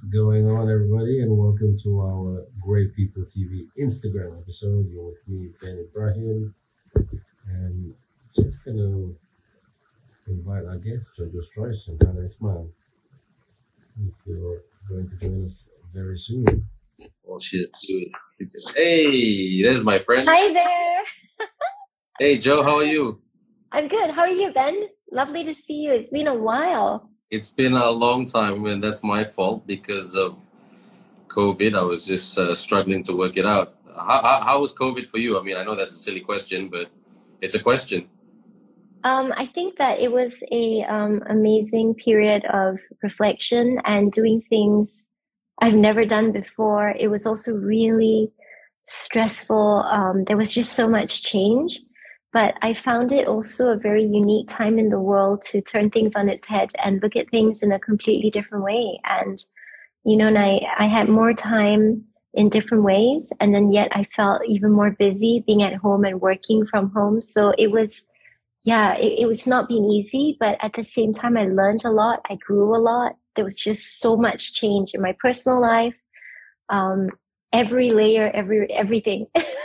going on, everybody? And welcome to our Great People TV Instagram episode. You're with me, Ben Ibrahim, and just gonna invite our guest, Jojo Stroyce and Hannah Ismail, if you're going to join us very soon. Well, she is too. Hey, there's my friend. Hi there. Hey, Joe, how are you? I'm good. How are you, Ben? Lovely to see you. It's been a while. It's been a long time, and that's my fault because of COVID. I was just struggling to work it out. How was COVID for you? I mean, I know that's a silly question, but it's a question. I think that it was a amazing period of reflection and doing things I've never done before. It was also really stressful. There was just so much change, but I found it also a very unique time in the world to turn things on its head and look at things in a completely different way. And, and I had more time in different ways. And then yet I felt even more busy being at home and working from home. So it was, it was not being easy, but at the same time, I learned a lot. I grew a lot. There was just so much change in my personal life. Every layer, everything.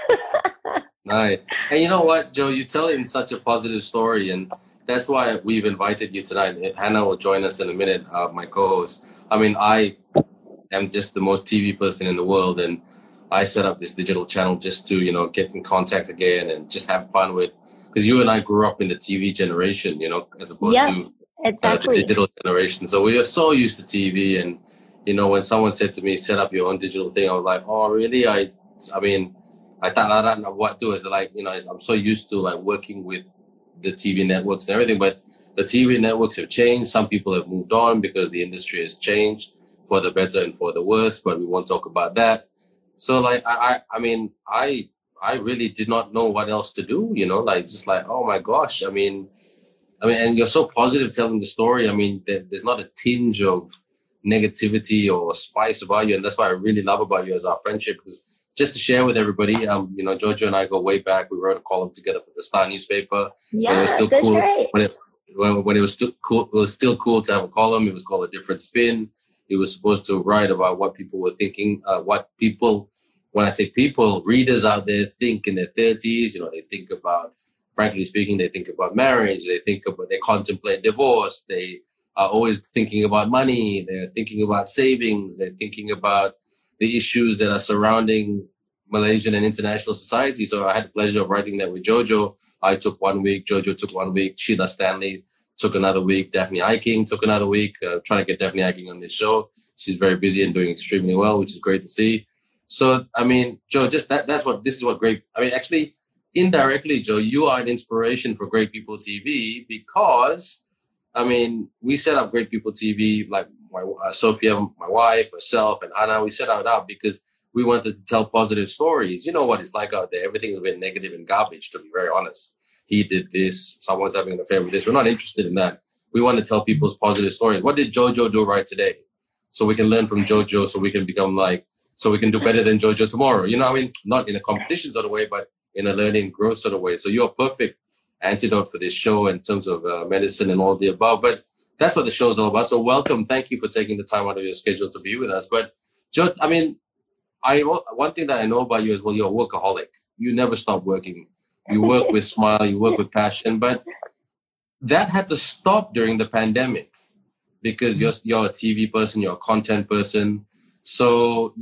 Nice. And you know what, Joe, you tell it in such a positive story, and that's why we've invited you tonight. Hannah will join us in a minute, my co-host. I mean, I am just the most TV person in the world, and I set up this digital channel just to, get in contact again and just have fun with, because you and I grew up in the TV generation, as opposed to exactly. the digital generation. So we are so used to TV, and, when someone said to me, set up your own digital thing, I was like, oh, really? I thought I don't know what to do. It's like, I'm so used to like working with the TV networks and everything, but the TV networks have changed. Some people have moved on because the industry has changed for the better and for the worse, but we won't talk about that. So like, I really did not know what else to do, just like, oh my gosh. I mean, and you're so positive telling the story. I mean, there's not a tinge of negativity or spice about you. And that's what I really love about you as our friendship, because just to share with everybody, Jojo and I go way back. We wrote a column together for the Star newspaper. Yeah, it was still that's cool. right. When it was still cool, it was still cool to have a column. It was called A Different Spin. It was supposed to write about what people were thinking, when I say people, readers out there think in their 30s, they think about, frankly speaking, they think about marriage. They contemplate divorce. They are always thinking about money. They're thinking about savings. They're thinking about the issues that are surrounding Malaysian and international society. So I had the pleasure of writing that with Jojo. I took 1 week. Jojo took 1 week. Sheila Stanley took another week. Daphne Eiking took another week. Trying to get Daphne Eiking on this show. She's very busy and doing extremely well, which is great to see. So, I mean, Joe, just this is what great, actually, indirectly, Joe, you are an inspiration for Great People TV because, we set up Great People TV, like Sophia, my wife, myself, and Anna, we set it up because we wanted to tell positive stories. You know what it's like out there. Everything is a bit negative and garbage, to be very honest. He did this. Someone's having an affair with this. We're not interested in that. We want to tell people's positive stories. What did Jojo do right today? So we can learn from Jojo, so we can so we can do better than Jojo tomorrow. Not in a competition sort of way, but in a learning growth sort of way. So you're a perfect antidote for this show in terms of medicine and all the above. But that's what the show is all about. So welcome. Thank you for taking the time out of your schedule to be with us. But Joe, one thing that I know about you is, well, you're a workaholic. You never stop working. You work with smile, you work with passion, but that had to stop during the pandemic because you're a TV person, you're a content person. So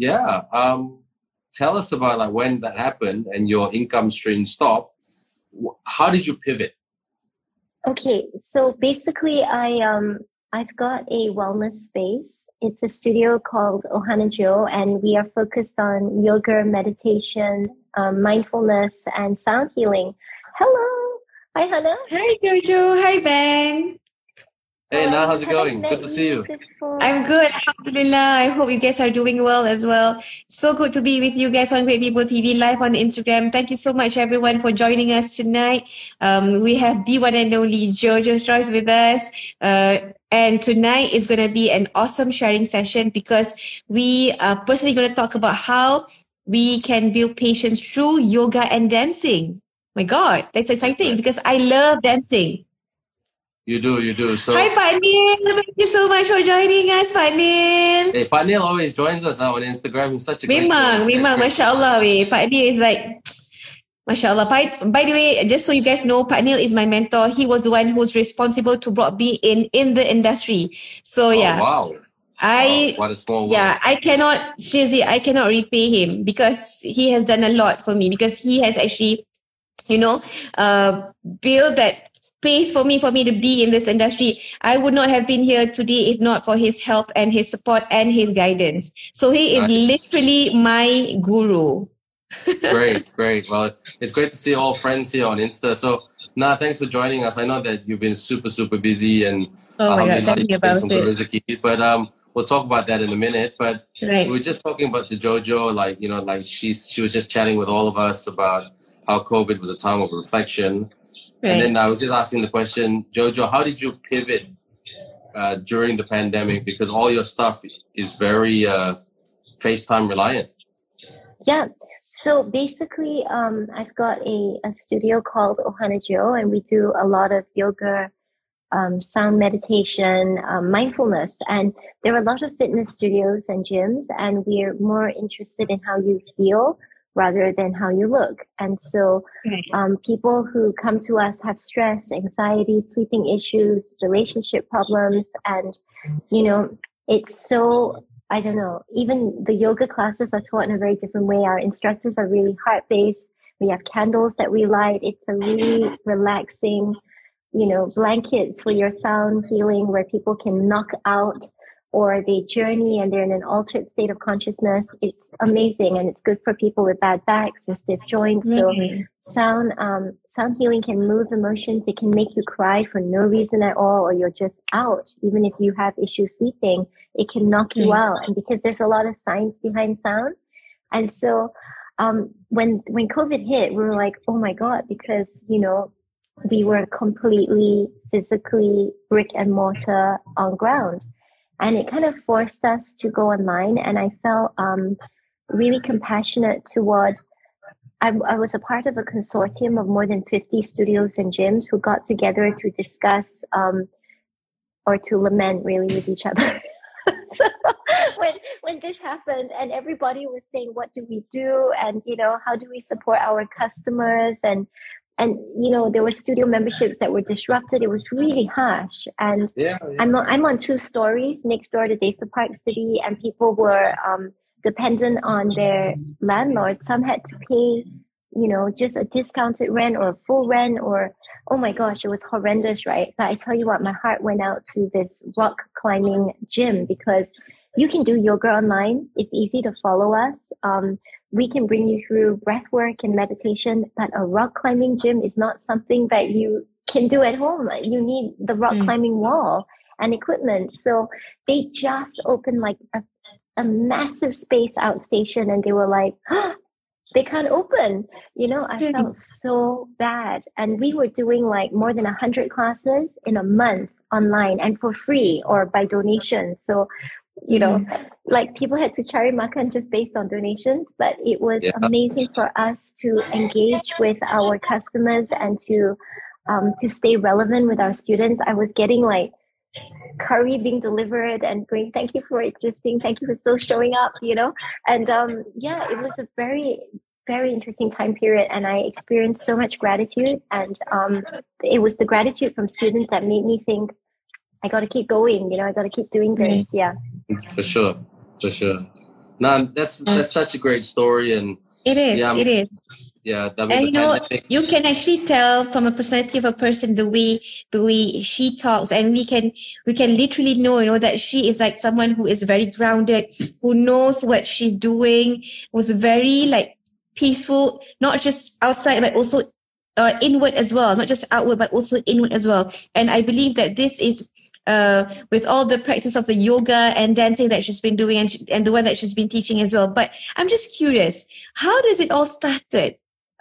tell us about like when that happened and your income stream stopped. How did you pivot? Okay, so basically I've got a wellness space. It's a studio called Ohana Jo, and we are focused on yoga, meditation, mindfulness, and sound healing. Hello. Hi, Hannah. Hi, Jojo. Hi, Ben. Hey, now how's it going? Good to see you. I'm good. Alhamdulillah. I hope you guys are doing well as well. So good to be with you guys on Great People TV live on Instagram. Thank you so much, everyone, for joining us tonight. We have the one and only Jojo Stroyce with us. And tonight is going to be an awesome sharing session because we are personally going to talk about how we can build patience through yoga and dancing. My God, that's exciting because I love dancing. You do. So, Hi, Pak Neil. Thank you so much for joining us, Pak Neil. hey, Pak Neil always joins us on Instagram. He's such a great Memang, Masya Allah. Pak Neil is like, Masya Allah. By the way, just so you guys know, Pak Neil is my mentor. He was the one who's responsible to brought me in the industry. So yeah. Wow. What a small world. Yeah, I cannot repay him because he has done a lot for me, because he has actually, built that space for me to be in this industry. I would not have been here today if not for his help and his support and his guidance. So he is literally my guru. Great. Well, it's great to see all friends here on Insta. So, thanks for joining us. I know that you've been super, super busy and oh my God, tell me about it. But we'll talk about that in a minute. But right. We were just talking about the JoJo, like she was just chatting with all of us about how COVID was a time of reflection. Right. And then I was just asking the question, JoJo, how did you pivot during the pandemic? Because all your stuff is very FaceTime reliant. Yeah. So basically, I've got a studio called Ohanajo, and we do a lot of yoga, sound meditation, mindfulness. And there are a lot of fitness studios and gyms, and we're more interested in how you feel rather than how you look. And so people who come to us have stress, anxiety, sleeping issues, relationship problems. And, it's so... I don't know, even the yoga classes are taught in a very different way. Our instructors are really heart-based. We have candles that we light. It's a really relaxing, blankets for your sound healing where people can knock out or they journey and they're in an altered state of consciousness. It's amazing, and it's good for people with bad backs and stiff joints. Mm-hmm. So sound healing can move emotions. It can make you cry for no reason at all, or you're just out. Even if you have issues sleeping, it can knock you out. And because there's a lot of science behind sound. And so when COVID hit, we were like, oh my God, because, we were completely physically brick and mortar on ground. And it kind of forced us to go online. And I felt really compassionate toward, I was a part of a consortium of more than 50 studios and gyms who got together to discuss or to lament really with each other. So when this happened and everybody was saying, what do we do? And, how do we support our customers? And there were studio memberships that were disrupted. It was really harsh. And I'm on 2 stories next door to Desa Park City, and people were dependent on their landlords. Some had to pay, just a discounted rent or a full rent, or, oh my gosh, it was horrendous, right? But I tell you what, my heart went out to this rock climbing gym because you can do yoga online. It's easy to follow us. We can bring you through breath work and meditation, but a rock climbing gym is not something that you can do at home. You need the rock climbing wall and equipment. So they just opened like a massive space outstation, and they were like, they can't open. I felt so bad. And we were doing like more than 100 classes in a month online and for free or by donation. So, like people had to cari makan just based on donations, but it was amazing for us to engage with our customers and to stay relevant with our students. I was getting like curry being delivered and going, thank you for existing, thank you for still showing up, and it was a very, very interesting time period, and I experienced so much gratitude, and it was the gratitude from students that made me think I got to keep going, I got to keep doing this. For sure. No, that's such a great story, and it is. Yeah, and you can actually tell from a personality of a person the way she talks, and we can literally know that she is like someone who is very grounded, who knows what she's doing, was very like peaceful, not just outside but also inward as well, not just outward but also inward as well. And I believe that this is with all the practice of the yoga and dancing that she's been doing and the one that she's been teaching as well. But I'm just curious, how does it all started?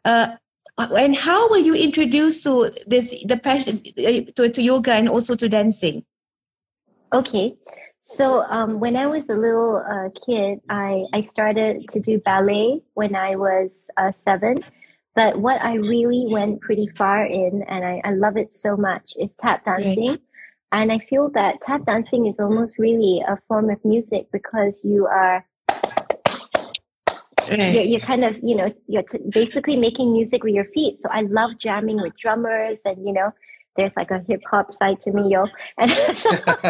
And how were you introduced to the passion to yoga and also to dancing? Okay. So when I was a little kid, I started to do ballet when I was 7. But what I really went pretty far in, and I love it so much, is tap dancing. And I feel that tap dancing is almost really a form of music because you're kind of, you're basically making music with your feet. So I love jamming with drummers, and, there's like a hip hop side to me, yo. And so,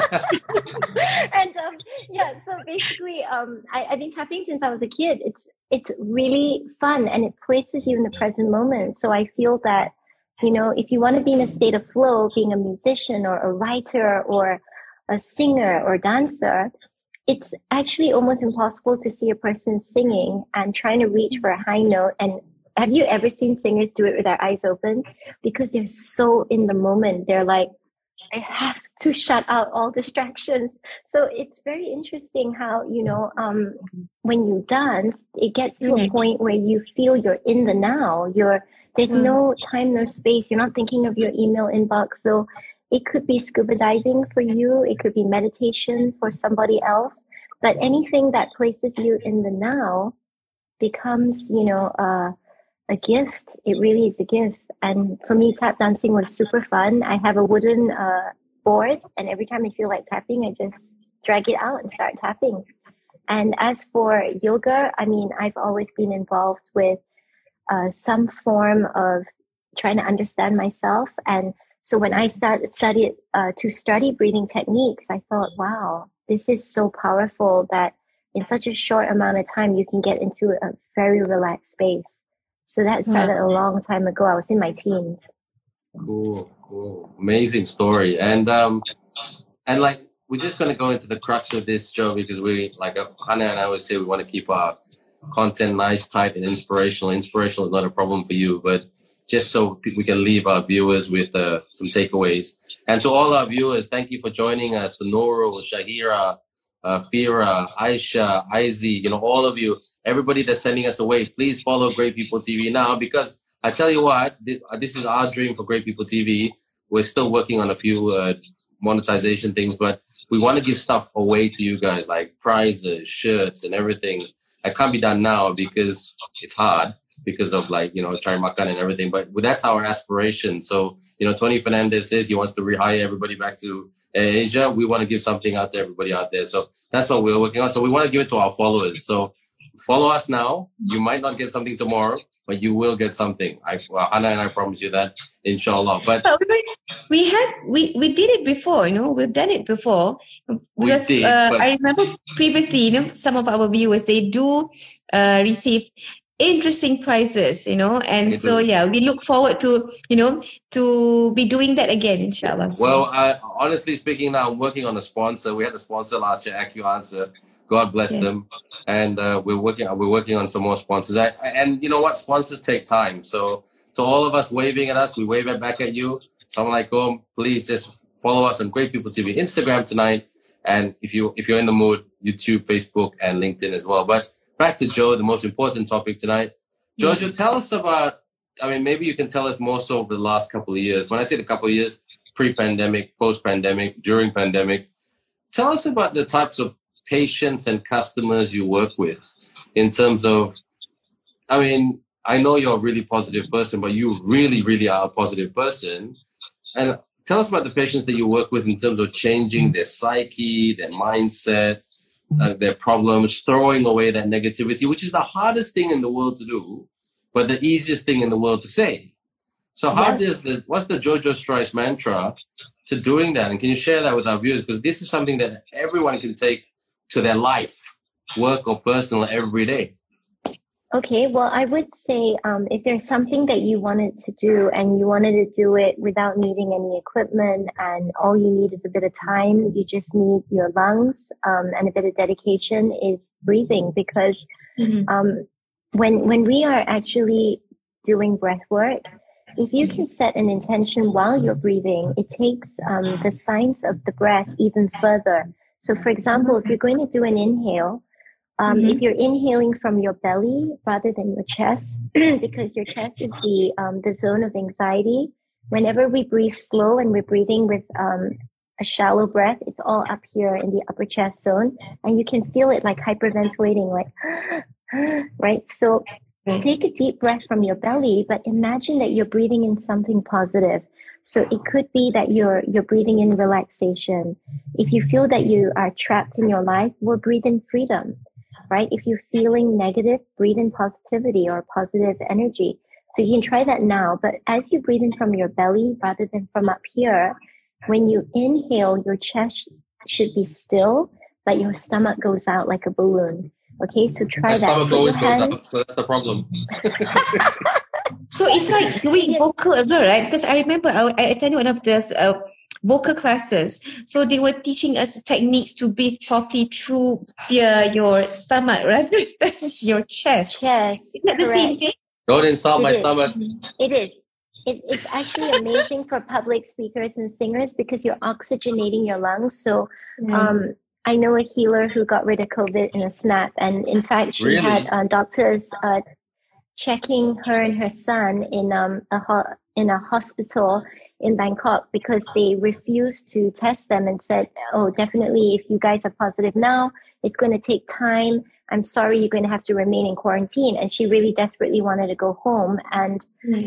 so basically, I've been tapping since I was a kid. It's really fun, and it places you in the present moment. So I feel that, if you want to be in a state of flow, being a musician or a writer or a singer or dancer, it's actually almost impossible to see a person singing and trying to reach for a high note. And have you ever seen singers do it with their eyes open? Because they're so in the moment. They're like, I have to shut out all distractions. So it's very interesting how, when you dance, it gets to a point where you feel you're in the now. There's no time, no space. You're not thinking of your email inbox. So it could be scuba diving for you. It could be meditation for somebody else. But anything that places you in the now becomes, a gift. It really is a gift. And for me, tap dancing was super fun. I have a wooden board, and every time I feel like tapping, I just drag it out and start tapping. And as for yoga, I've always been involved with some form of trying to understand myself. And so when I studied to study breathing techniques, I thought, wow, this is so powerful that in such a short amount of time, you can get into a very relaxed space. So that started a long time ago. I was in my teens. Cool. Amazing story. And like, we're just going to go into the crux of this, Joe, because we, like Hannah and I always say, we want to keep our content nice, tight, and inspirational. Inspirational is not a problem for you, but just so we can leave our viewers with some takeaways. And to all our viewers, thank you for joining us. Nurul, Shahira, Fira, Aisha, Izzy, all of you. Everybody that's sending us away, please follow Great People TV now, because I tell you what, this is our dream for Great People TV. We're still working on a few monetization things, but we want to give stuff away to you guys, like prizes, shirts, and everything. It can't be done now because it's hard because of Chai Makan and everything, but that's our aspiration. So, Tony Fernandez says he wants to rehire everybody back to Asia. We want to give something out to everybody out there. So that's what we're working on. So we want to give it to our followers. So follow us now. You might not get something tomorrow, but you will get something. Hannah and I promise you that, inshallah. But we did it before, we've done it before. Because I remember previously, some of our viewers, they do receive interesting prizes, and so we look forward to, to be doing that again, inshallah. Well, honestly speaking, now I'm working on a sponsor. We had a sponsor last year, AccuAnswer. God bless them. And we're working on some more sponsors. And you know what? Sponsors take time. So to all of us waving at us, we wave it back at you. Assalamualaikum. Please just follow us on Great People TV Instagram tonight. And if you're in the mood, YouTube, Facebook, and LinkedIn as well. But back to Joe, the most important topic tonight. Jojo, tell us about, maybe you can tell us more so over the last couple of years. When I say the couple of years, pre-pandemic, post-pandemic, during pandemic, tell us about the types of patients and customers you work with in terms of, I know you're a really positive person, but you really, really are a positive person. And tell us about the patients that you work with in terms of changing their psyche, their mindset, their problems, throwing away that negativity, which is the hardest thing in the world to do, but the easiest thing in the world to say. So what's the Jojo Strice mantra to doing that? And can you share that with our viewers? Because this is something that everyone can take to their life, work or personal, every day. Okay, well, I would say if there's something that you wanted to do and you wanted to do it without needing any equipment and all you need is a bit of time, you just need your lungs and a bit of dedication, is breathing. Because when we are actually doing breath work, if you can set an intention while you're breathing, it takes the science of the breath even further. So, for example, if you're going to do an inhale, if you're inhaling from your belly rather than your chest, because your chest is the zone of anxiety. Whenever we breathe slow and we're breathing with a shallow breath, it's all up here in the upper chest zone, and you can feel it like hyperventilating, like right. So take a deep breath from your belly, but imagine that you're breathing in something positive. So it could be that you're breathing in relaxation. If you feel that you are trapped in your life, well, breathe in freedom, right? If you're feeling negative, breathe in positivity or positive energy. So you can try that now, but as you breathe in from your belly rather than from up here, when you inhale, your chest should be still, but your stomach goes out like a balloon. Okay, so try My that. stomach always goes up, so that's the problem. So it's like doing vocal as well, right? Because I remember I attended one of those vocal classes. So they were teaching us the techniques to breathe properly through your stomach, right? Your chest. Yes, Is that the same correct. thing? Don't insult my It is. stomach. It is. It's actually amazing for public speakers and singers because you're oxygenating your lungs. So I know a healer who got rid of COVID in a snap. And in fact, she Really? had doctors checking her and her son in a hospital in Bangkok because they refused to test them and said, oh, definitely, if you guys are positive now, it's going to take time. I'm sorry, you're going to have to remain in quarantine. And she really desperately wanted to go home. And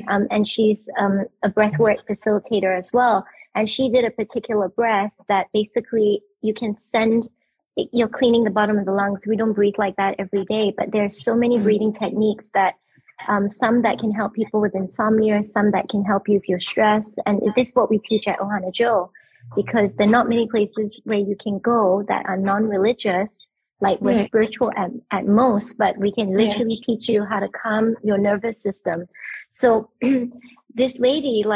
she's a breathwork facilitator as well. And she did a particular breath that basically you can send, you're cleaning the bottom of the lungs. We don't breathe like that every day, but there's so many breathing techniques that some that can help people with insomnia, some that can help you if you're stressed. And this is what we teach at Ohana Joe, because there are not many places where you can go that are non-religious. Like we're spiritual at most, but we can literally teach you how to calm your nervous system. So this lady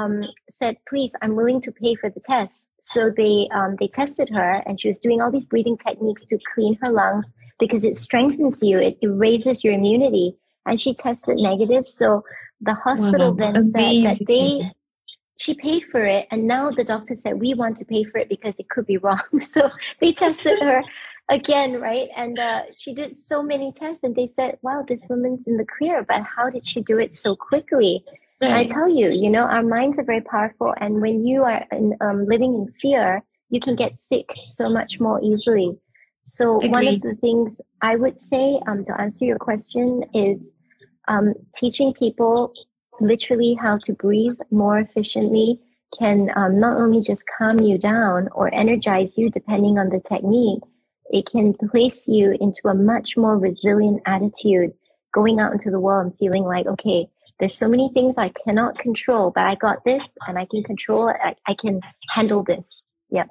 said, please, I'm willing to pay for the test. So they tested her and she was doing all these breathing techniques to clean her lungs because it strengthens you. It raises your immunity. And she tested negative. So the hospital then said that she paid for it. And now the doctor said, we want to pay for it because it could be wrong. So they tested her again, right? And she did so many tests and they said, wow, this woman's in the clear, but how did she do it so quickly? Right. I tell you, our minds are very powerful. And when you are living in fear, you can get sick so much more easily. So one of the things I would say to answer your question is teaching people literally how to breathe more efficiently can not only just calm you down or energize you depending on the technique, it can place you into a much more resilient attitude going out into the world and feeling like, okay, there's so many things I cannot control, but I got this and I can control it. I can handle this. Yeah.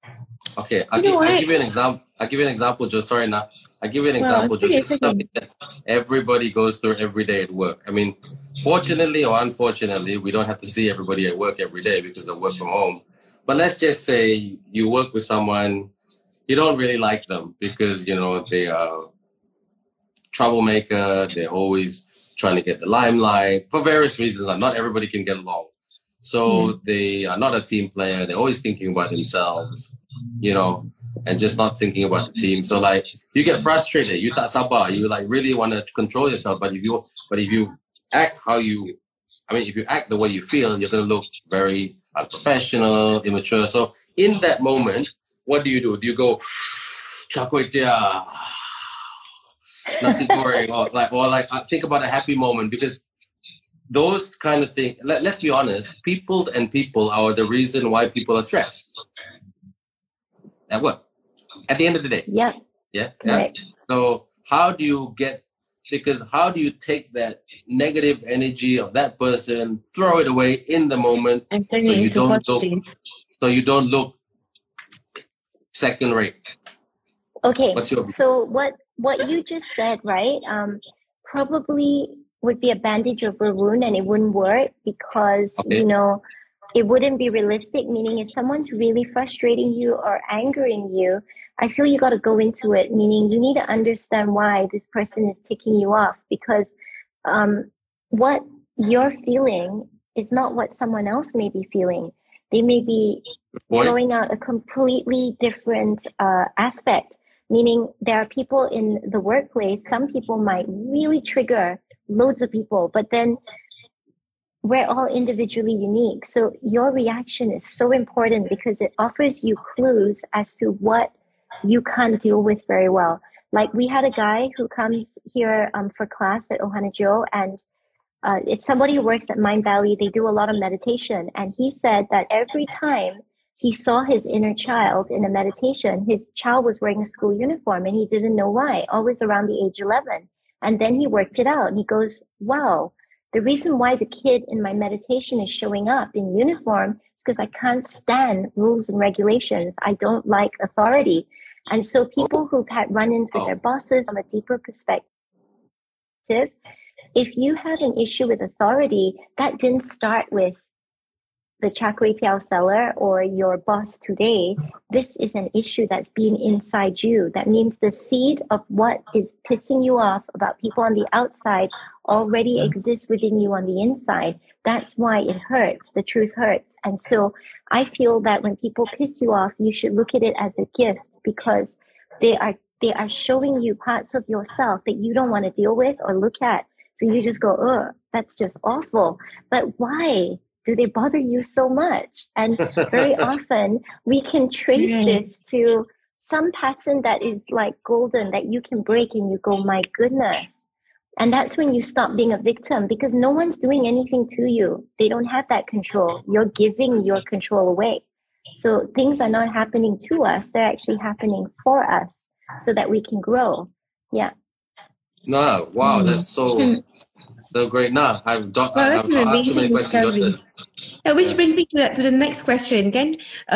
Okay, I'll give you an example. I'll give you an example, Joe. Sorry, now. I'll give you an example, Joe. This is something that everybody goes through every day at work. I mean, fortunately or unfortunately, we don't have to see everybody at work every day because they work from home. But let's just say you work with someone, you don't really like them because, they are troublemaker. They're always trying to get the limelight for various reasons. Not everybody can get along. So they are not a team player. They're always thinking about themselves, and just not thinking about the team. So you get frustrated. You tak sabar. You really want to control yourself. But if you act if you act the way you feel, you're going to look very unprofessional, immature. So in that moment, what do you do? Do you go, char kway teow, nasi goreng, or think about a happy moment? Because those kind of things, let's be honest, people are the reason why people are stressed. At what? At the end of the day. Yeah. Yeah. Right. So how do you take that negative energy of that person, throw it away in the moment so you don't look second rate? Okay. So what you just said, right? Probably would be a bandage over a wound and it wouldn't work because, it wouldn't be realistic, meaning if someone's really frustrating you or angering you, I feel you got to go into it, meaning you need to understand why this person is ticking you off because what you're feeling is not what someone else may be feeling. They may be throwing out a completely different aspect, meaning there are people in the workplace, some people might really trigger loads of people, but then we're all individually unique. So your reaction is so important because it offers you clues as to what you can't deal with very well. Like we had a guy who comes here for class at Ohanajo, and it's somebody who works at Mind Valley. They do a lot of meditation. And he said that every time he saw his inner child in a meditation, his child was wearing a school uniform and he didn't know why, always around the age 11. And then he worked it out and he goes, wow, the reason why the kid in my meditation is showing up in uniform is because I can't stand rules and regulations. I don't like authority. And so people who've had run-ins with their bosses on a deeper perspective, if you have an issue with authority, that didn't start with the Char Kway Teow seller or your boss today. This is an issue that's been inside you. That means the seed of what is pissing you off about people on the outside already exists within you on the inside. That's why it hurts. The truth hurts. And so I feel that when people piss you off, you should look at it as a gift, because they are showing you parts of yourself that you don't want to deal with or look at. So you just go, oh, that's just awful. But why do they bother you so much? And very often we can trace this to some pattern that is like golden that you can break and you go, my goodness. And that's when you stop being a victim, because no one's doing anything to you. They don't have that control. You're giving your control away. So things are not happening to us. They're actually happening for us so that we can grow. Yeah. No, wow, that's so great. No, I've asked too many questions. Which brings me to the next question, Ken.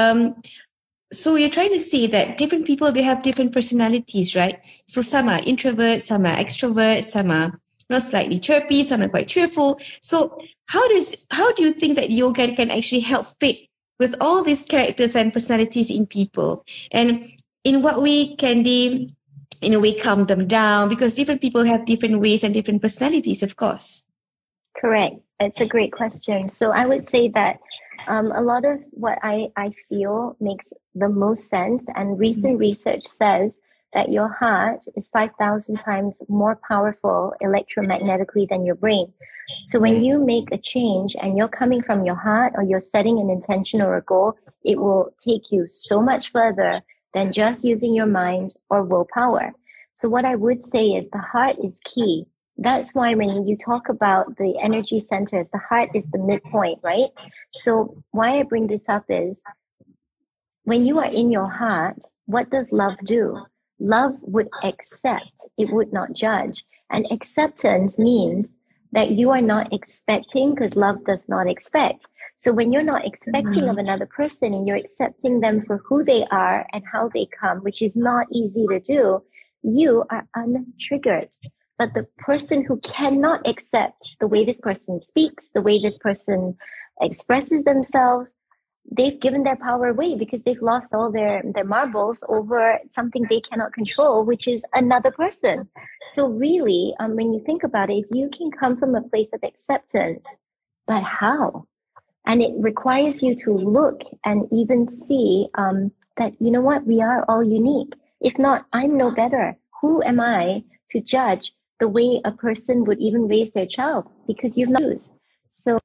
So you're trying to say that different people, they have different personalities, right? So some are introverts, some are extroverts, some are slightly chirpy, some are quite cheerful. So how do you think that yoga can actually help fit with all these characters and personalities in people? And in what way can they, in a way, calm them down? Because different people have different ways and different personalities, of course. Correct. It's a great question. So I would say that a lot of what I feel makes the most sense. And recent research says that your heart is 5,000 times more powerful electromagnetically than your brain. So when you make a change and you're coming from your heart, or you're setting an intention or a goal, it will take you so much further than just using your mind or willpower. So what I would say is the heart is key. That's why when you talk about the energy centers, the heart is the midpoint, right? So why I bring this up is when you are in your heart, what does love do? Love would accept. It would not judge. And acceptance means that you are not expecting, because love does not expect. So when you're not expecting of another person and you're accepting them for who they are and how they come, which is not easy to do, you are untriggered. But the person who cannot accept the way this person speaks, the way this person expresses themselves, they've given their power away because they've lost all their marbles over something they cannot control, which is another person. So really, when you think about it, if you can come from a place of acceptance, but how? And it requires you to look and even see that, you know what, we are all unique. If not, I'm no better. Who am I to judge the way a person would even raise their child? Because you've not used. So,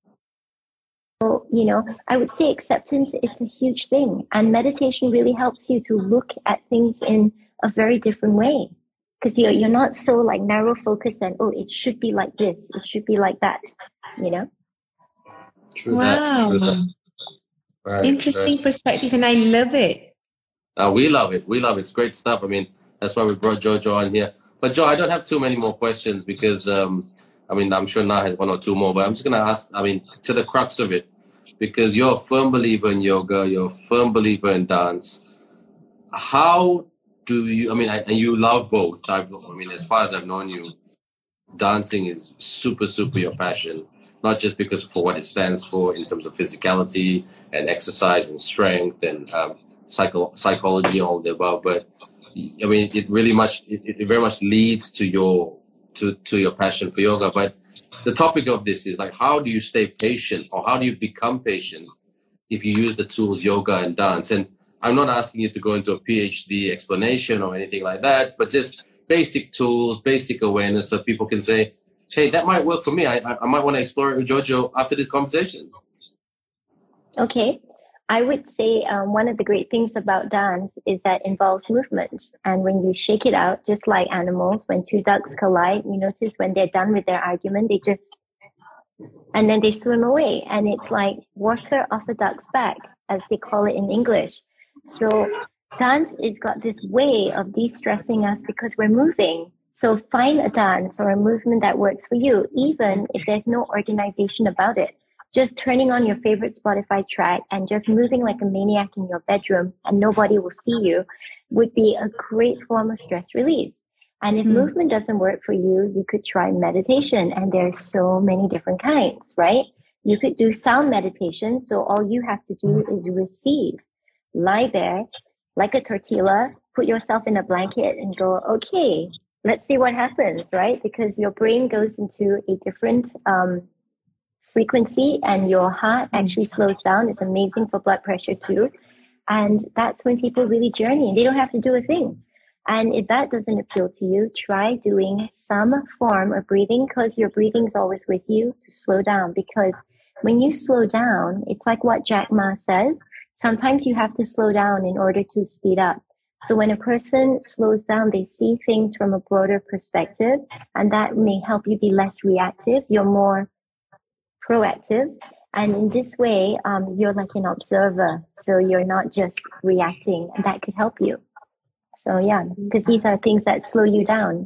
you know, I would say acceptance is a huge thing. And meditation really helps you to look at things in a very different way. Because you're not so like narrow focused and, oh, it should be like this, it should be like that, you know? True wow. That. Right, interesting perspective, and I love it. We love it. It's great stuff. I mean, that's why we brought Jojo on here. But Joe, I don't have too many more questions because, I'm sure Na has one or two more, but I'm just going to ask, to the crux of it, because you're a firm believer in yoga, you're a firm believer in dance. How do you, and you love both. As far as I've known you, dancing is super, super your passion. Not just because for what it stands for in terms of physicality and exercise and strength and psychology, all the above, but it very much leads to your passion for yoga. But the topic of this is like, how do you stay patient, or how do you become patient if you use the tools yoga and dance? And I'm not asking you to go into a PhD explanation or anything like that, but just basic tools, basic awareness, so people can say, hey, that might work for me. I might want to explore it with Jojo after this conversation. Okay. I would say one of the great things about dance is that it involves movement. And when you shake it out, just like animals, when two ducks collide, you notice when they're done with their argument, and then they swim away. And it's like water off a duck's back, as they call it in English. So dance has got this way of de-stressing us because we're moving. So find a dance or a movement that works for you, even if there's no organization about it. Just turning on your favorite Spotify track and just moving like a maniac in your bedroom and nobody will see you would be a great form of stress release. And if movement doesn't work for you, you could try meditation. And there's so many different kinds, right? You could do sound meditation. So all you have to do is receive. Lie there like a tortilla, put yourself in a blanket and go, okay, let's see what happens, right? Because your brain goes into a different frequency and your heart actually slows down. It's amazing for blood pressure too. And that's when people really journey. They don't have to do a thing. And if that doesn't appeal to you, try doing some form of breathing, because your breathing is always with you to slow down. Because when you slow down, it's like what Jack Ma says. Sometimes you have to slow down in order to speed up. So when a person slows down, they see things from a broader perspective, and that may help you be less reactive. You're more proactive. And in this way, you're like an observer. So you're not just reacting, and that could help you. So yeah, because these are things that slow you down.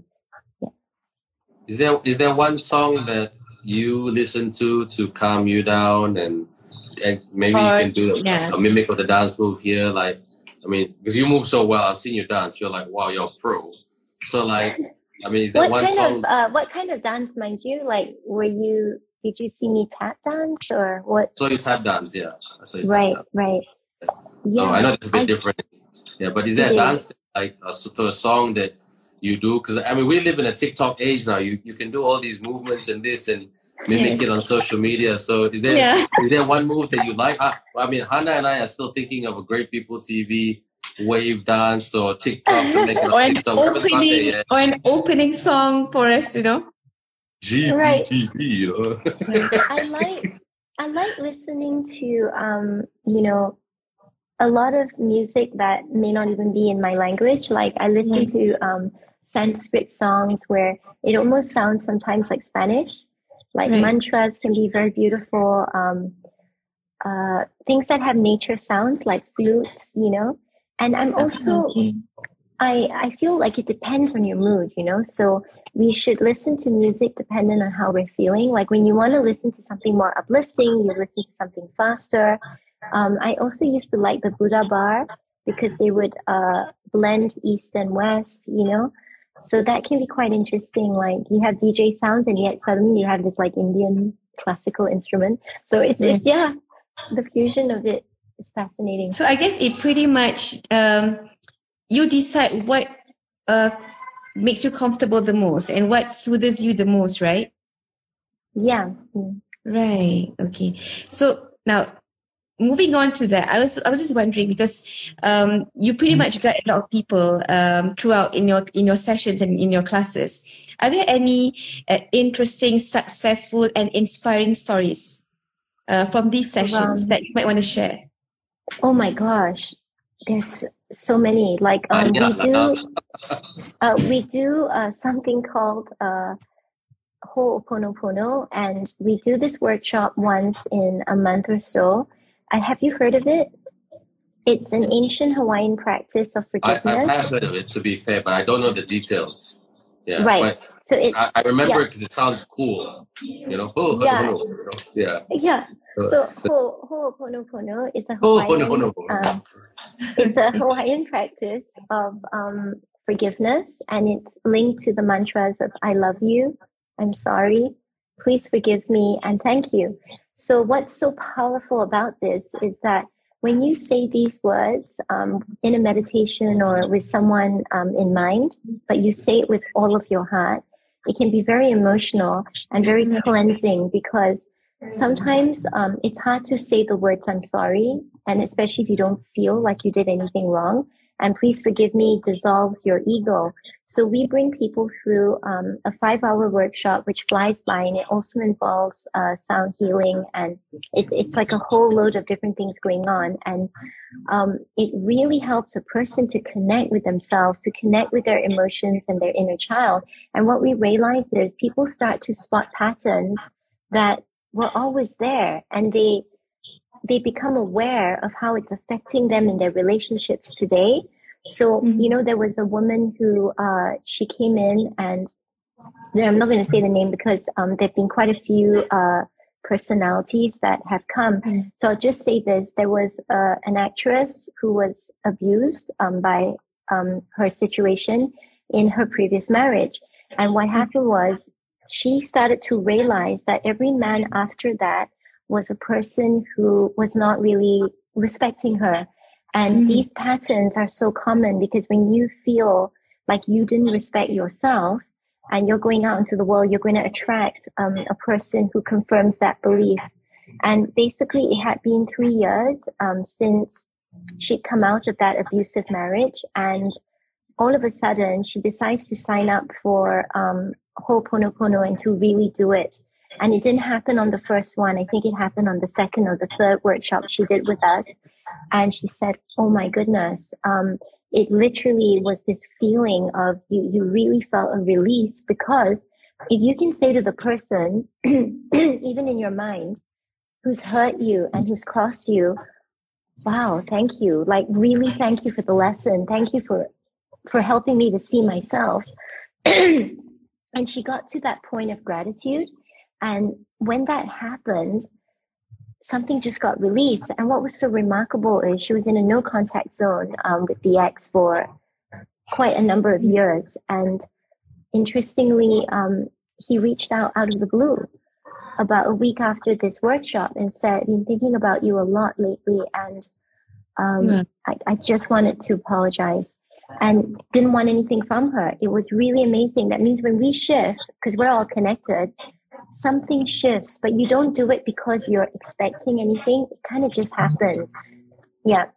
Yeah. Is there one song that you listen to calm you down, and maybe you can do a mimic of the dance move here? Like, I mean, because you move so well, I've seen you dance. You're like, wow, you're a pro. So like, I mean, is there one song? What kind of dance, mind you? Like, did you see me tap dance or what? So you tap dance, yeah. Right. Yeah. Oh, I know it's a bit different. Yeah, but is there a dance like to a song that you do? Because I mean, we live in a TikTok age now. You can do all these movements and this and mimic it on social media. So is there one move that you like? I mean, Hannah and I are still thinking of a Great People TV wave dance or TikTok to make it on TikTok. Or an opening song for us, GPTV. I like listening to a lot of music that may not even be in my language. Like I listen to Sanskrit songs where it almost sounds sometimes like Spanish. Like mantras can be very beautiful. Things that have nature sounds like flutes, And I'm also, I feel like it depends on your mood, So we should listen to music dependent on how we're feeling. Like when you want to listen to something more uplifting, you listen to something faster. I also used to like the Buddha Bar because they would blend East and West, So that can be quite interesting. Like you have DJ sounds and yet suddenly you have this like Indian classical instrument. So it's the fusion of it is fascinating. So I guess it pretty much, you decide what makes you comfortable the most and what soothes you the most, right? Yeah. Right. Okay. So now, moving on to that, I was just wondering because you pretty much got a lot of people throughout in your sessions and in your classes. Are there any interesting, successful, and inspiring stories from these sessions that you might want to share? Oh my gosh, there's so many. Like we do something called Ho'oponopono, and we do this workshop once in a month or so. Have you heard of it? It's an ancient Hawaiian practice of forgiveness. I've heard of it, to be fair, but I don't know the details. Yeah, right. So I remember it because it sounds cool. Yeah. So Ho'oponopono is a Hawaiian. It's a Hawaiian practice of forgiveness, and it's linked to the mantras of "I love you," "I'm sorry," "Please forgive me," and "Thank you." So what's so powerful about this is that when you say these words in a meditation or with someone in mind, but you say it with all of your heart, it can be very emotional and very cleansing because sometimes it's hard to say the words "I'm sorry," and especially if you don't feel like you did anything wrong. and please forgive me dissolves your ego. So we bring people through a 5-hour workshop, which flies by, and it also involves sound healing, and it's like a whole load of different things going on. And it really helps a person to connect with themselves, to connect with their emotions and their inner child. And what we realize is people start to spot patterns that were always there, and they become aware of how it's affecting them in their relationships today. So, there was a woman who, she came in, and I'm not going to say the name because there've been quite a few personalities that have come. So I'll just say this. There was an actress who was abused by her situation in her previous marriage. And what happened was she started to realize that every man after that was a person who was not really respecting her. And these patterns are so common because when you feel like you didn't respect yourself and you're going out into the world, you're going to attract a person who confirms that belief. And basically it had been 3 years since she'd come out of that abusive marriage. And all of a sudden she decides to sign up for Ho'oponopono and to really do it. And it didn't happen on the first one. I think it happened on the second or the third workshop she did with us. And she said, oh my goodness, it literally was this feeling of you really felt a release, because if you can say to the person, even in your mind, who's hurt you and who's crossed you, wow, thank you. Like, really, thank you for the lesson. Thank you for helping me to see myself. And she got to that point of gratitude. And when that happened, something just got released. And what was so remarkable is she was in a no contact zone with the ex for quite a number of years. And interestingly, he reached out of the blue about a week after this workshop and said, I've been thinking about you a lot lately, and I just wanted to apologize, and didn't want anything from her. It was really amazing. That means when we shift, because we're all connected, something shifts, but you don't do it because you're expecting anything. It kind of just happens. Yeah.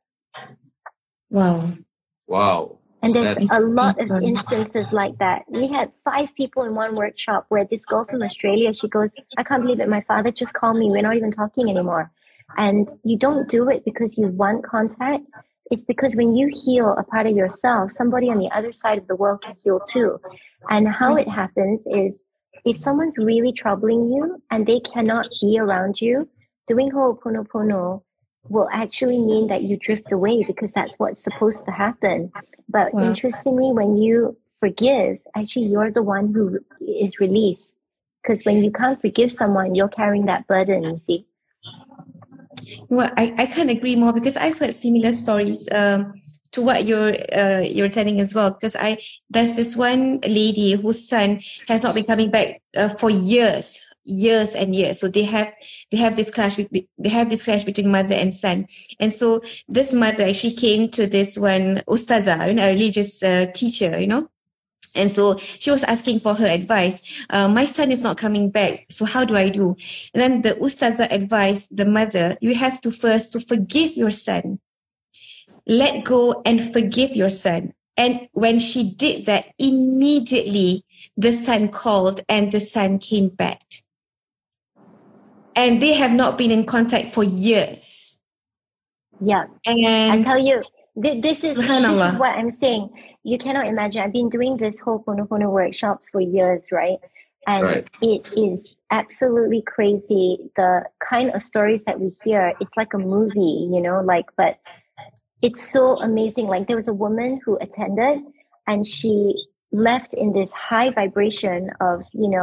Wow. And there's a lot of instances like that. We had 5 people in one workshop where this girl from Australia, she goes, I can't believe it. My father just called me. We're not even talking anymore. And you don't do it because you want contact. It's because when you heal a part of yourself, somebody on the other side of the world can heal too. And how it happens is, if someone's really troubling you and they cannot be around you, doing Ho'oponopono will actually mean that you drift away, because that's what's supposed to happen. But interestingly, when you forgive, actually you're the one who is released. Because when you can't forgive someone, you're carrying that burden, you see. Well, I can't agree more, because I've heard similar stories to what you're telling as well. Because there's this one lady whose son has not been coming back for years and years. So they have this clash between mother and son. And so this mother actually came to this one ustazah, a religious teacher, And so she was asking for her advice. My son is not coming back, so how do I do? And then the ustazah advised the mother, you have to first to forgive your son. Let go and forgive your son. And when she did that, immediately the son called and the son came back. And they have not been in contact for years. Yeah. And I tell you, this is what I'm saying. You cannot imagine. I've been doing this Ho'oponopono workshops for years, right? And it is absolutely crazy. The kind of stories that we hear, it's like a movie, but it's so amazing. Like, there was a woman who attended and she left in this high vibration of,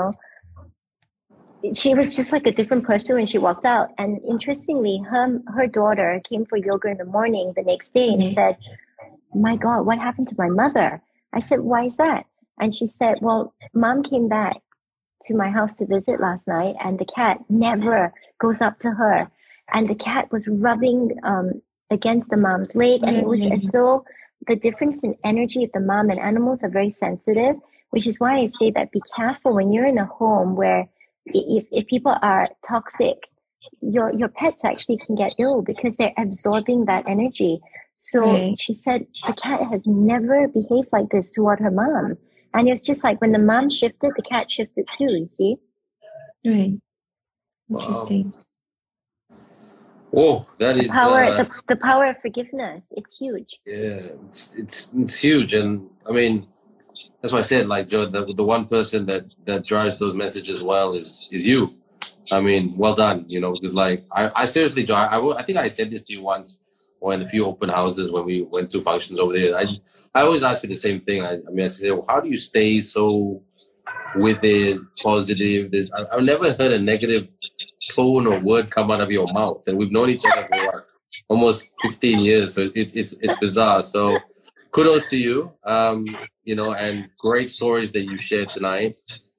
she was just like a different person when she walked out. And interestingly, her daughter came for yoga in the morning the next day and said, my God, what happened to my mother? I said, why is that? And she said, well, Mom came back to my house to visit last night and the cat never goes up to her. And the cat was rubbing against the mom's leg. And it was as though the difference in energy of the mom, and animals are very sensitive, which is why I say that be careful when you're in a home where if people are toxic, your pets actually can get ill because they're absorbing that energy. So she said the cat has never behaved like this toward her mom. And it's just like when the mom shifted, the cat shifted too, you see? Right. Interesting. Oh, that is the power of forgiveness. It's huge. Yeah, it's huge, and I mean, that's why I said, like, Joe, the one person that drives those messages well is you. I mean, well done, because like I seriously, Joe, I think I said this to you once, or in a few open houses when we went to functions over there. I always ask you the same thing. I say, well, how do you stay so with it, positive? I've never heard a negative tone or word come out of your mouth, and we've known each other for almost 15 years, so it's bizarre. So kudos to you, and great stories that you shared tonight.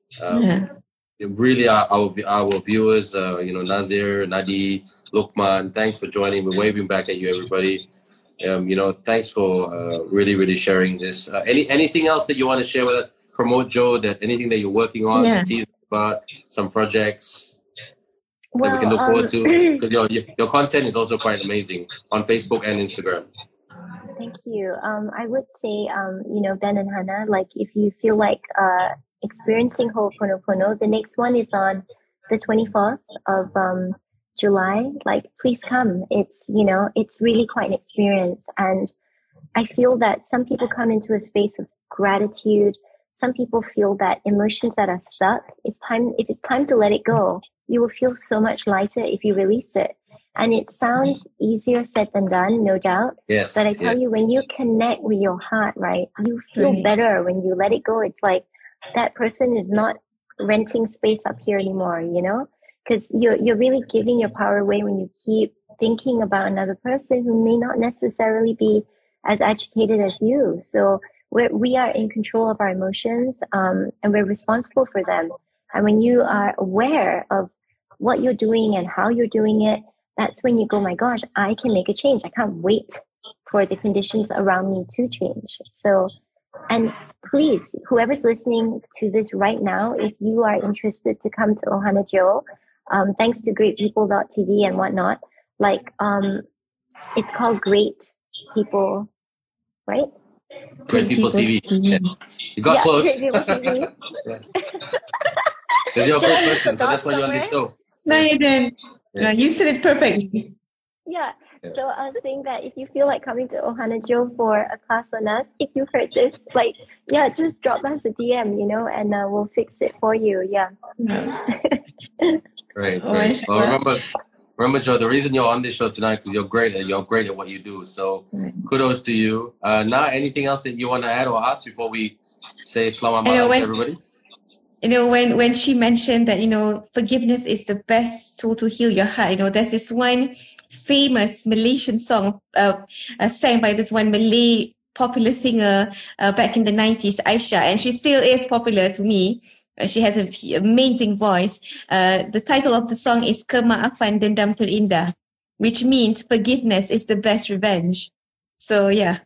Really, our viewers, Nazir, Nadi, Lukman, thanks for joining. We're waving back at you, everybody. Thanks for really sharing this. Anything else that you want to share with us? Promote, Joe, that anything that you're working on, tease about some projects that we can look forward to, because your content is also quite amazing on Facebook and Instagram. Thank you. I would say, Ben and Hannah, like if you feel like experiencing Ho'oponopono, the next one is on the 24th of July. Like, please come. It's really quite an experience, and I feel that some people come into a space of gratitude. Some people feel that emotions that are stuck, if it's time to let it go, you will feel so much lighter if you release it. And it sounds easier said than done, no doubt. Yes. But I tell you, when you connect with your heart, right, you feel better when you let it go. It's like that person is not renting space up here anymore, because you're really giving your power away when you keep thinking about another person who may not necessarily be as agitated as you. So we are in control of our emotions, and we're responsible for them. And when you are aware of what you're doing and how you're doing it, that's when you go, my gosh, I can make a change. I can't wait for the conditions around me to change. So, and please, whoever's listening to this right now, if you are interested to come to Ohana Joe, thanks to greatpeople.tv and whatnot, like, it's called Great People, right? Great People TV. Yeah. You got close. Great People TV. Because you're a great person, so that's why you're on this show. No, you didn't. No, you said it perfectly. Yeah. So I was saying that if you feel like coming to Ohana Joe for a class on us, if you heard this, just drop us a DM, and we'll fix it for you. Yeah. Great. Well, remember, Joe, the reason you're on this show tonight because you're great at what you do. So kudos to you. Now, anything else that you want to add or ask before we say selamat malam to everybody? When she mentioned that, forgiveness is the best tool to heal your heart, there's this one famous Malaysian song sang by this one Malay popular singer back in the 90s, Aisha, and she still is popular to me. She has an amazing voice. The title of the song is Kemaafan Dendam Terindah, which means forgiveness is the best revenge. So, yeah.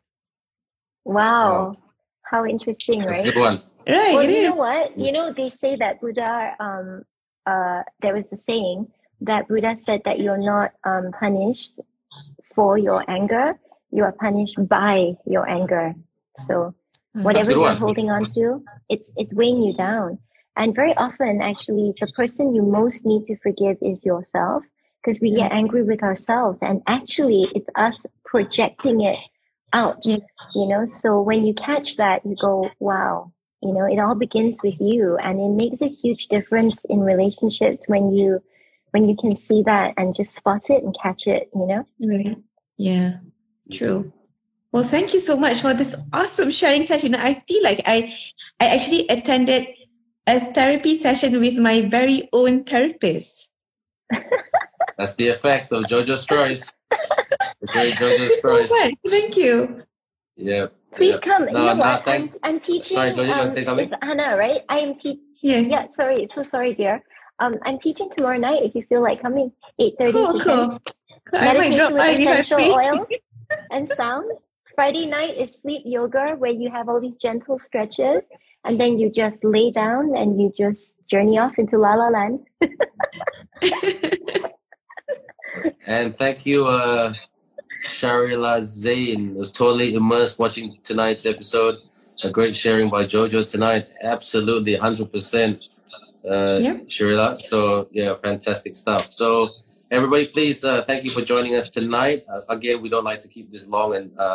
Wow. How interesting, right? That's a good one. Right. Well, you know what? They say that Buddha, there was a saying that Buddha said that you're not punished for your anger. You are punished by your anger. So whatever you're holding on to, it's weighing you down. And very often, actually, the person you most need to forgive is yourself, because we get angry with ourselves. And actually, it's us projecting it out, So when you catch that, you go, wow. It all begins with you, and it makes a huge difference in relationships when you can see that and just spot it and catch it, Right. Yeah, true. Well, thank you so much for this awesome sharing session. I feel like I actually attended a therapy session with my very own therapist. That's the effect of Jojo Stroys. The great Jojo Stroys. Thank you. Yeah. Please come. No, you know what? I'm teaching. Sorry, Jojo, you want to say something? It's Hannah, right? I am teaching. Yes. Yeah, sorry. So sorry, dear. I'm teaching tomorrow night if you feel like coming. 8:30 Cool. I might drop Meditation by with essential if oils and sound. Friday night is sleep yoga, where you have all these gentle stretches, and then you just lay down and you just journey off into La La Land. And thank you, Sharila Zain was totally immersed watching tonight's episode. A great sharing by Jojo tonight. Absolutely, 100%. Sharila. So yeah, fantastic stuff. So everybody, please, thank you for joining us tonight. Again, we don't like to keep this long.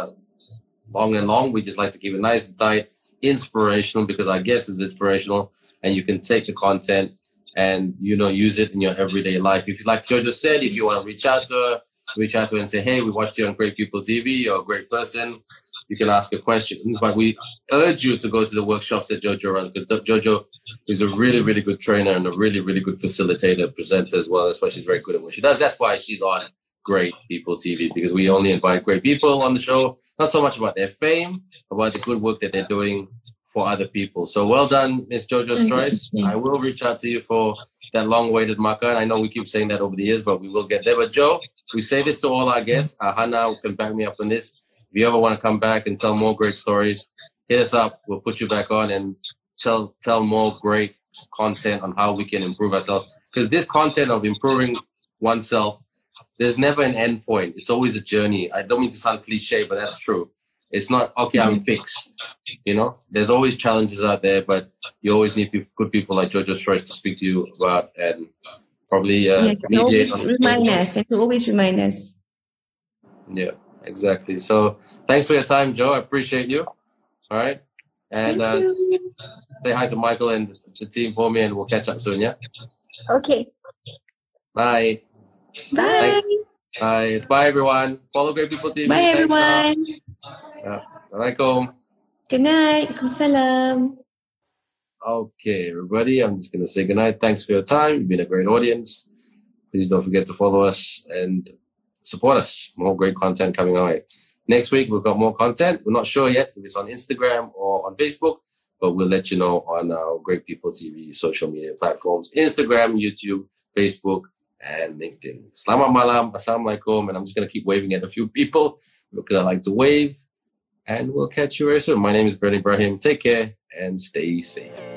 We just like to keep it nice and tight, inspirational, because our guest is inspirational, and you can take the content and use it in your everyday life. If you, like Jojo said, if you want to reach out to her and say, hey, we watched you on Great People TV, you're a great person, you can ask a question. But we urge you to go to the workshops that Jojo runs, because Jojo is a really, really good trainer and a really, really good facilitator, presenter as well. That's why she's very good at what she does. That's why she's on Great People TV, because we only invite great people on the show, not so much about their fame, about the good work that they're doing for other people. So well done, Miss Jojo Strice. I will reach out to you for that long-awaited makan. I know we keep saying that over the years, but we will get there. But Joe, we say this to all our guests. Hannah can back me up on this. If you ever want to come back and tell more great stories, hit us up. We'll put you back on and tell more great content on how we can improve ourselves. Because this content of improving oneself, there's never an end point. It's always a journey. I don't mean to sound cliche, but that's true. It's not, okay, I'm fixed. There's always challenges out there, but you always need good people like Jojo Strice to speak to you about and probably mediate. To always remind us. Yeah, exactly. So thanks for your time, Joe. I appreciate you. All right. And say hi to Michael and the team for me, and we'll catch up soon, yeah? Okay. Bye. Bye. Bye. Bye, everyone. Follow Great People TV. Bye, everyone. Assalamualaikum. Good night. Waalaikumsalam. Okay, everybody. I'm just going to say good night. Thanks for your time. You've been a great audience. Please don't forget to follow us and support us. More great content coming our way. Next week, we've got more content. We're not sure yet if it's on Instagram or on Facebook, but we'll let you know on our Great People TV social media platforms, Instagram, YouTube, Facebook, and LinkedIn. Selamat malam. Assalamualaikum. And I'm just going to keep waving at a few people because I like to wave. And we'll catch you very soon. My name is Bernie Ibrahim. Take care and stay safe.